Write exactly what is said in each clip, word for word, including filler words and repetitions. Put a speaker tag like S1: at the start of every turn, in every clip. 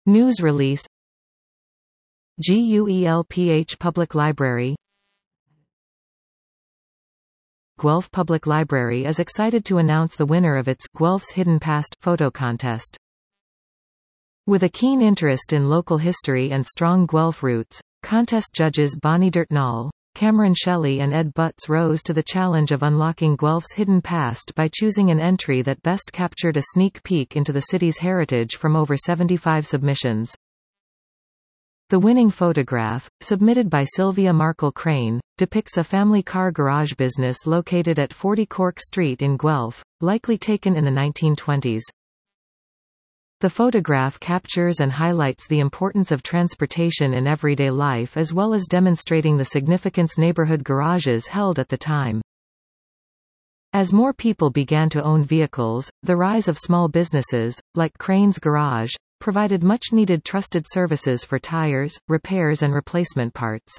S1: News release. Guelph Public Library. Guelph Public Library is excited to announce the winner of its Guelph's Hidden Past photo contest. With a keen interest in local history and strong Guelph roots, contest judges Bonnie Dirtnall, Cameron Shelley and Ed Butts rose to the challenge of unlocking Guelph's hidden past by choosing an entry that best captured a sneak peek into the city's heritage from over seventy-five submissions. The winning photograph, submitted by Sylvia Markle Crane, depicts a family car garage business located at forty Cork Street in Guelph, likely taken in the nineteen twenties. The photograph captures and highlights the importance of transportation in everyday life as well as demonstrating the significance neighborhood garages held at the time. As more people began to own vehicles, the rise of small businesses, like Crane's Garage, provided much-needed trusted services for tires, repairs and replacement parts.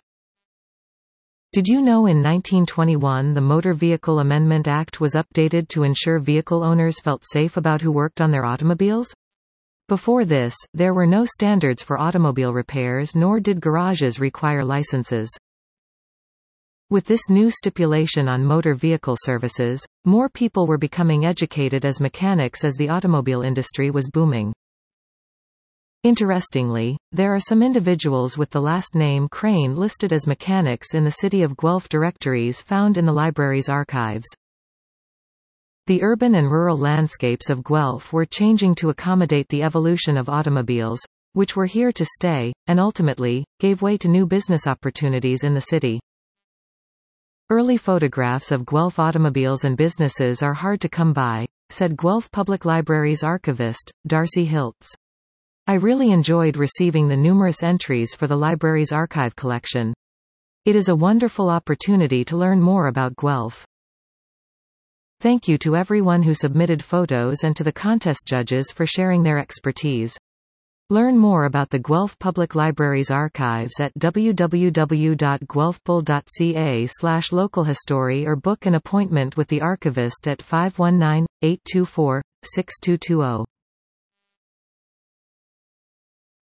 S1: Did you know in nineteen twenty-one the Motor Vehicle Amendment Act was updated to ensure vehicle owners felt safe about who worked on their automobiles? Before this, there were no standards for automobile repairs nor did garages require licenses. With this new stipulation on motor vehicle services, more people were becoming educated as mechanics as the automobile industry was booming. Interestingly, there are some individuals with the last name Crane listed as mechanics in the City of Guelph directories found in the library's archives. The urban and rural landscapes of Guelph were changing to accommodate the evolution of automobiles, which were here to stay, and ultimately, gave way to new business opportunities in the city. Early photographs of Guelph automobiles and businesses are hard to come by, said Guelph Public Library's archivist, Darcy Hiltz. I really enjoyed receiving the numerous entries for the library's archive collection. It is a wonderful opportunity to learn more about Guelph. Thank you to everyone who submitted photos and to the contest judges for sharing their expertise. Learn more about the Guelph Public Library's archives at w w w dot guelphpul dot c a slash localhistory or book an appointment with the archivist at five one nine, eight two four, six two two zero.